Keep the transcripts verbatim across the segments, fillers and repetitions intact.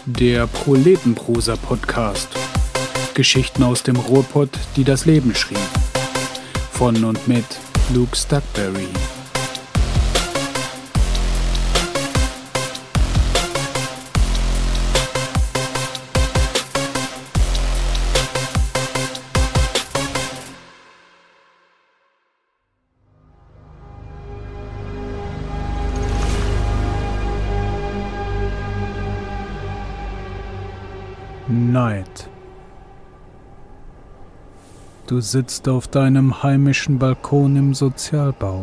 Der Proletenprosa-Podcast. Geschichten aus dem Ruhrpott, die das Leben schrieb. Von und mit Luke Stuckberry. Night. Du sitzt auf deinem heimischen Balkon im Sozialbau.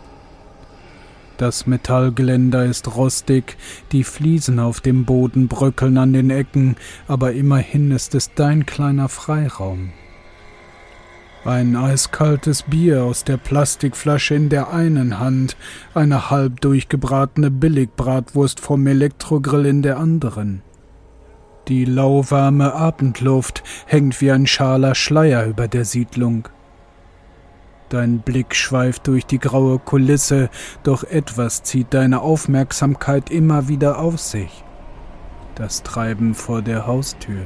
Das Metallgeländer ist rostig, die Fliesen auf dem Boden bröckeln an den Ecken, aber immerhin ist es dein kleiner Freiraum. Ein eiskaltes Bier aus der Plastikflasche in der einen Hand, eine halb durchgebratene Billigbratwurst vom Elektrogrill in der anderen. Die lauwarme Abendluft hängt wie ein schaler Schleier über der Siedlung. Dein Blick schweift durch die graue Kulisse, doch etwas zieht deine Aufmerksamkeit immer wieder auf sich. Das Treiben vor der Haustür.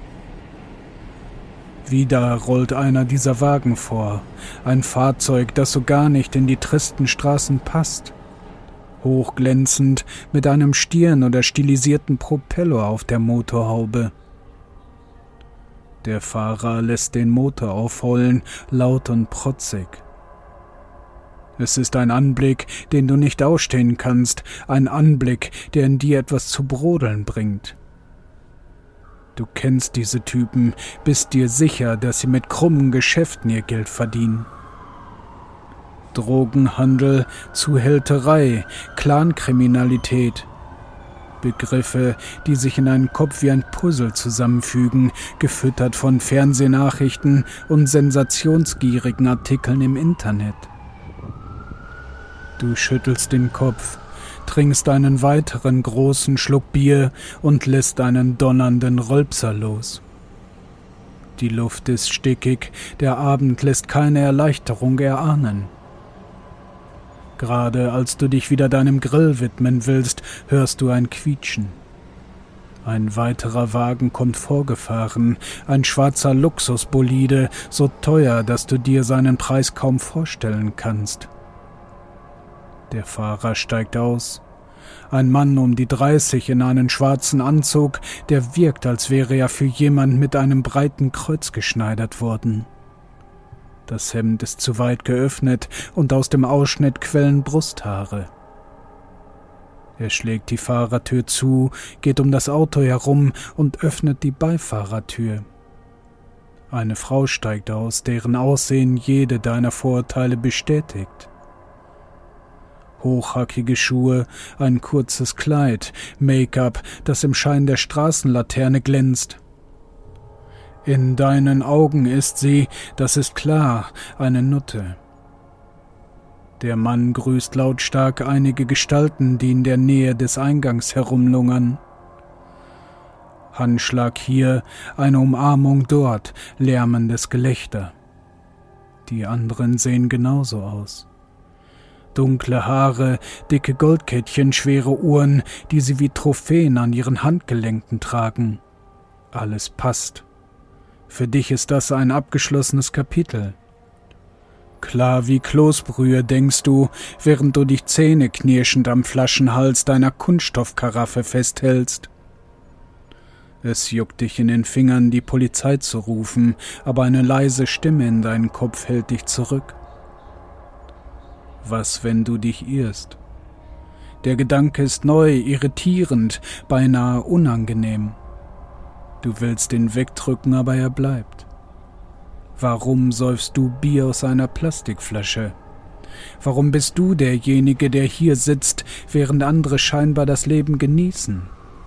Wieder rollt einer dieser Wagen vor, ein Fahrzeug, das so gar nicht in die tristen Straßen passt. Hochglänzend mit einem Stirn oder stilisierten Propeller auf der Motorhaube. Der Fahrer lässt den Motor aufheulen, laut und protzig. Es ist ein Anblick, den du nicht ausstehen kannst, ein Anblick, der in dir etwas zu brodeln bringt. Du kennst diese Typen, bist dir sicher, dass sie mit krummen Geschäften ihr Geld verdienen. Drogenhandel, Zuhälterei, Clankriminalität. Begriffe, die sich in einen Kopf wie ein Puzzle zusammenfügen, gefüttert von Fernsehnachrichten und sensationsgierigen Artikeln im Internet. Du schüttelst den Kopf, trinkst einen weiteren großen Schluck Bier und lässt einen donnernden Rülpser los. Die Luft ist stickig, der Abend lässt keine Erleichterung erahnen. Gerade als du dich wieder deinem Grill widmen willst, hörst du ein Quietschen. Ein weiterer Wagen kommt vorgefahren, ein schwarzer Luxusbolide, so teuer, dass du dir seinen Preis kaum vorstellen kannst. Der Fahrer steigt aus. Ein Mann um die dreißig in einen schwarzen Anzug, der wirkt, als wäre er für jemand mit einem breiten Kreuz geschneidert worden. Das Hemd ist zu weit geöffnet und aus dem Ausschnitt quellen Brusthaare. Er schlägt die Fahrertür zu, geht um das Auto herum und öffnet die Beifahrertür. Eine Frau steigt aus, deren Aussehen jede deiner Vorurteile bestätigt. Hochhackige Schuhe, ein kurzes Kleid, Make-up, das im Schein der Straßenlaterne glänzt. In deinen Augen ist sie, das ist klar, eine Nutte. Der Mann grüßt lautstark einige Gestalten, die in der Nähe des Eingangs herumlungern. Handschlag hier, eine Umarmung dort, lärmendes Gelächter. Die anderen sehen genauso aus. Dunkle Haare, dicke Goldkettchen, schwere Uhren, die sie wie Trophäen an ihren Handgelenken tragen. Alles passt. Für dich ist das ein abgeschlossenes Kapitel. Klar wie Kloßbrühe, denkst du, während du dich zähneknirschend am Flaschenhals deiner Kunststoffkaraffe festhältst. Es juckt dich in den Fingern, die Polizei zu rufen, aber eine leise Stimme in deinen Kopf hält dich zurück. Was, wenn du dich irrst? Der Gedanke ist neu, irritierend, beinahe unangenehm. Du willst ihn wegdrücken, aber er bleibt. Warum säufst du Bier aus einer Plastikflasche? Warum bist du derjenige, der hier sitzt, während andere scheinbar das Leben genießen?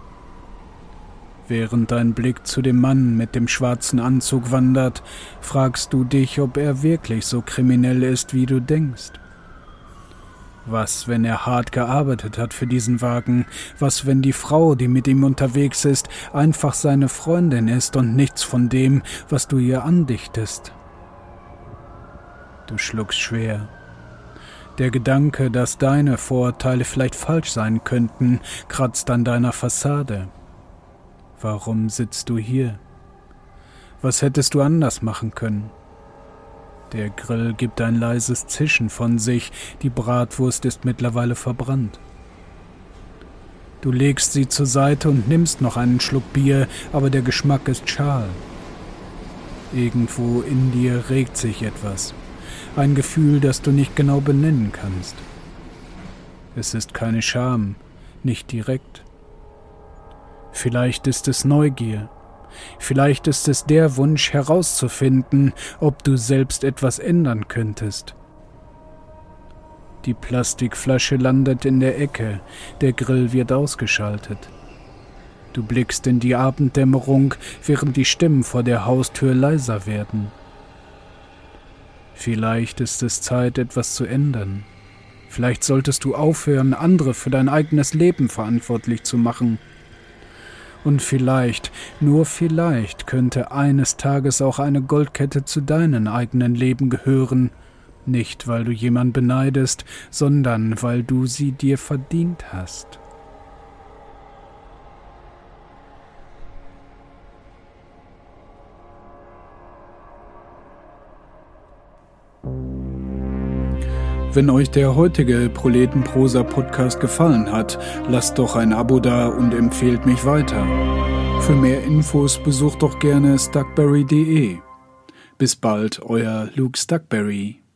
Während dein Blick zu dem Mann mit dem schwarzen Anzug wandert, fragst du dich, ob er wirklich so kriminell ist, wie du denkst. Was, wenn er hart gearbeitet hat für diesen Wagen? Was, wenn die Frau, die mit ihm unterwegs ist, einfach seine Freundin ist und nichts von dem, was du ihr andichtest? Du schluckst schwer. Der Gedanke, dass deine Vorurteile vielleicht falsch sein könnten, kratzt an deiner Fassade. Warum sitzt du hier? Was hättest du anders machen können? Der Grill gibt ein leises Zischen von sich, die Bratwurst ist mittlerweile verbrannt. Du legst sie zur Seite und nimmst noch einen Schluck Bier, aber der Geschmack ist schal. Irgendwo in dir regt sich etwas, ein Gefühl, das du nicht genau benennen kannst. Es ist keine Scham, nicht direkt. Vielleicht ist es Neugier. Vielleicht ist es der Wunsch herauszufinden, ob du selbst etwas ändern könntest. Die Plastikflasche landet in der Ecke, der Grill wird ausgeschaltet. Du blickst in die Abenddämmerung, während die Stimmen vor der Haustür leiser werden. Vielleicht ist es Zeit, etwas zu ändern. Vielleicht solltest du aufhören, andere für dein eigenes Leben verantwortlich zu machen. Und vielleicht, nur vielleicht, könnte eines Tages auch eine Goldkette zu deinem eigenen Leben gehören, nicht weil du jemanden beneidest, sondern weil du sie dir verdient hast. Wenn euch der heutige Proletenprosa-Podcast gefallen hat, lasst doch ein Abo da und empfehlt mich weiter. Für mehr Infos besucht doch gerne stuckberry punkt de. Bis bald, euer Luke Stuckberry.